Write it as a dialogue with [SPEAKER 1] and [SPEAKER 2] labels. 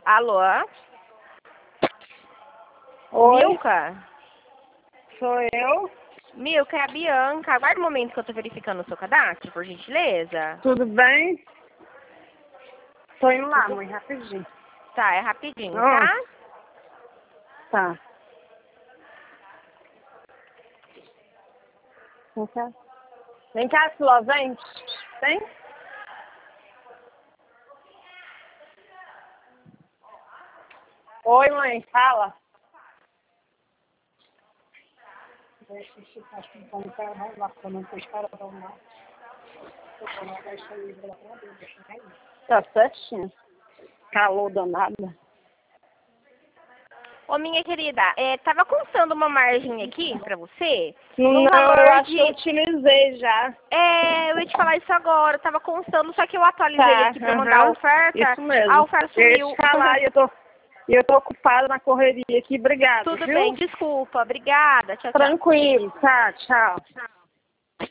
[SPEAKER 1] Alô?
[SPEAKER 2] Oi,
[SPEAKER 1] Milka?
[SPEAKER 2] sou eu.
[SPEAKER 1] Milka, é a Bianca. Aguarda um momento que eu tô verificando o seu cadastro, por gentileza.
[SPEAKER 2] Tudo bem? Tô indo lá, mãe, rapidinho.
[SPEAKER 1] Tá, é rapidinho,
[SPEAKER 2] Ó.
[SPEAKER 1] tá?
[SPEAKER 2] Tá. Vem cá. Vem cá, Siló, vem. Vem. Oi, mãe, fala. Tá certinho. Calor danado.
[SPEAKER 1] Ô, minha querida, tava constando uma margem aqui pra você.
[SPEAKER 2] Não,
[SPEAKER 1] valor
[SPEAKER 2] eu acho
[SPEAKER 1] de...
[SPEAKER 2] que eu utilizei já.
[SPEAKER 1] eu ia te falar isso agora. Tava constando, só que eu atualizei
[SPEAKER 2] Tá,
[SPEAKER 1] aqui pra mandar a oferta.
[SPEAKER 2] isso mesmo.
[SPEAKER 1] A oferta
[SPEAKER 2] Eu ia
[SPEAKER 1] sumiu.
[SPEAKER 2] te falar e eu tô ocupada na correria aqui. Obrigada,
[SPEAKER 1] Tudo
[SPEAKER 2] viu?
[SPEAKER 1] bem, desculpa. Obrigada. Tchau, tchau.
[SPEAKER 2] Tranquilo, tá, tchau.